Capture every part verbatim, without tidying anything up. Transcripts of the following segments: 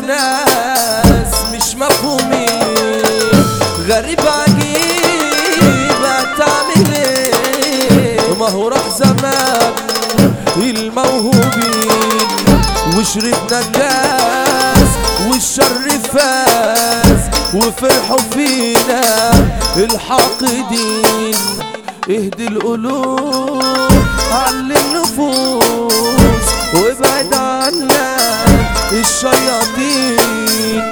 ناس مش مفهومين، غريب عجيب هتعمل ايه؟ ما هو راح زمان الموهوبين وشربنا الكاس والشر فاز وفرحوا فينا الحاقدين. اهدي القلوب علي النفوس وابعد عنا الشياطين.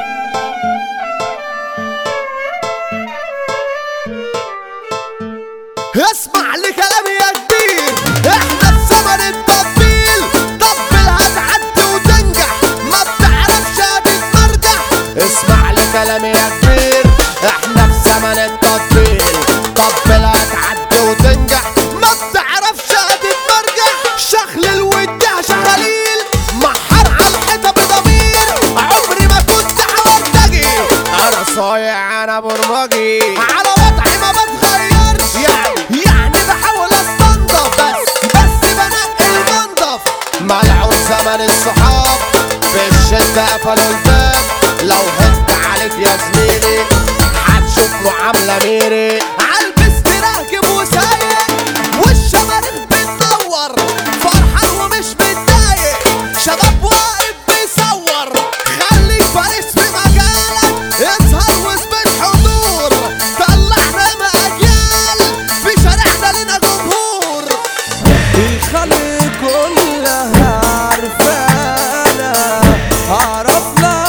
اسمع لكلامي يا كبير، احنا في زمن التطبيل، طبل هتعدي وتنجح ما بتعرفش هتتمرجح. اسمع لكلامي يا كبير، احنا في زمن التطبيل، طبل هتعدي وتنجح ما بتعرفش هتتمرجح. شخل الودع شخاليل محر على الحيطه بضمير، عمري ما كنت عملتجي، انا صايع انا برمجي، على وضعي ما بتغيرش، يعني يعني بحاول استنضف بس بس بنقي المنضف. ملعون زمن الصحاب في الشدة قفلوا الباب، لو هنت عليك يا زميلي هتشوف معاملة ميري. عالبست راكب وسايق والشماريخ بتنور، فرحان ومش متضايق، شباب واقف بيصور. خليك فارس في مجالك، اظهر واثبت حضور، طلعنا مأجيال في شارعنا لنا جمهور. الخلق كلها عرفانا، عرفنا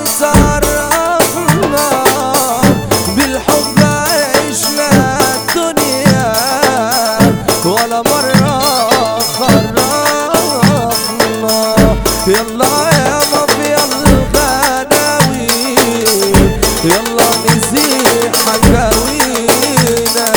وصرفنا، بالحب عشنا الدنيا ولا مرة خرفنا. يلا يا مافيا الغناوي، يلا نزيح حكاوينا.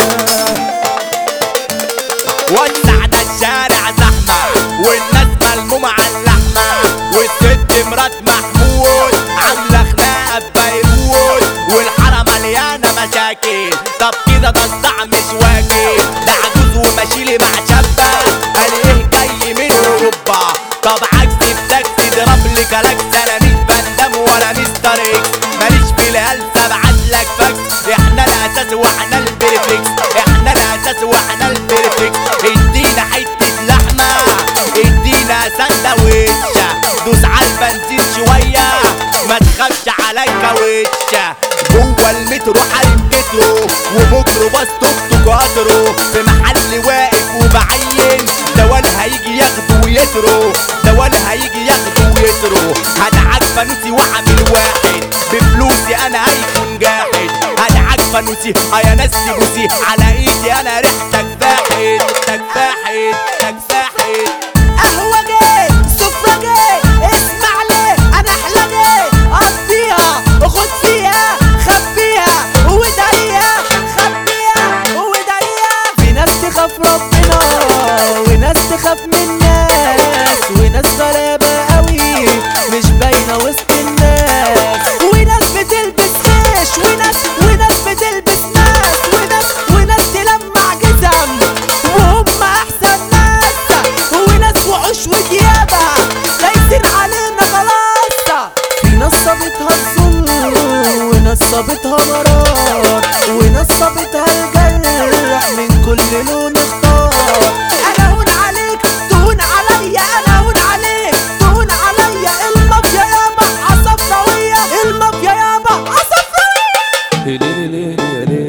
وسعنا الشارع زحمة والناس ملمومة على اللحمة، والست مرات محمود عاملة خناقة ببيروت، والحارة مليانة مشاكل. طب كده ده الصع مش واكل، ده عجوز وماشيلي مع شابة، قال ايه جاي من اوروبا. طب عكس التاكسي ضرب لي كلاكس، انا مش بندم ولا مستر اكس، ماليش في الهلسة ابعتلك فاكس. احنا الاساس واحنا البريفكس، احنا الاساس واحنا البريفكس. ادينا حتة لحمة ادينا سندوتشة، دوس عالبنزين شوية ما تخافش على الكاوتشة. جوه المترو حارم كترو وميكروباص توك توك قدرو، في محل واقف وبعين ده ولا هيجي ياخده ويترو، ده ولا هيجي ياخده ويترو. هدعك فانوسي واعمل واحد بفلوسي انا هيكون جاحد، هدعك فانوسي يا ناس تبوسي على ايدي انا ريحتك فاحد، تك فاحد تك فاحد. قهوة جاي سفرة جاي اسمع ليه انا احلى جاي، قضيها خد فيها خبيها وداريها خبيها وداريها. في ناس تخاف ربنا وناس تخاف من ناس، وناس غلابة قوي مش باينة وسط الناس، وناس بتلبس خيش وناس وناس بتلبس ناس، وناس وناس تلمع جزم وهم احسن ناس، وناس وحوش وديابة دايسين علينا خلاص. في ناس صابتها الظلم وناس صابتها مرار، وناس صابتها الجرح من كل لون اختار. انا هون عليك تهون عليا، انا هون عليك تهون عليا، المافيا يابا عصفراوية، المافيا يابا عصفراوية.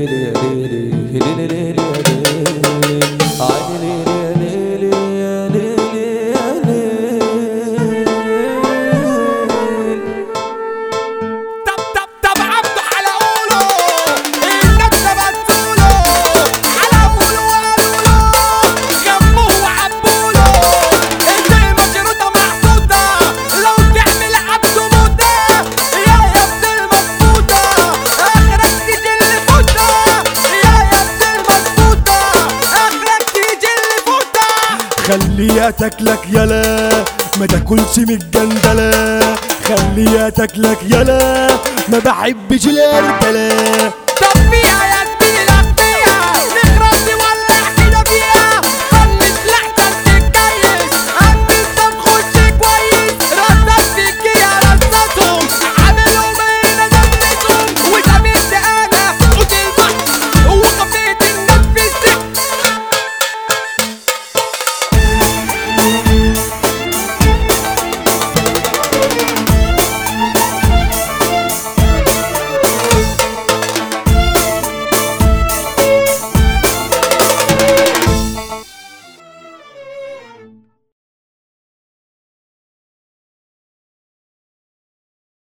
طب طب طب عبده على قوله الناس تبتوله، على قوله وقالوا له جنبوه وعبوله. ايديه مشروطة محطوطة لو تعمل عبده موتة، يا يا ابن المظبوطة اخرك تيجي اللي فوتة، يا يا ابن المظبوطة اخرك تيجي اللي فوتة. خليها تاكلك يلا ما تاكلش من الجندلة، خليها تاكلك يلا ما بحبش الهرتلة. طب في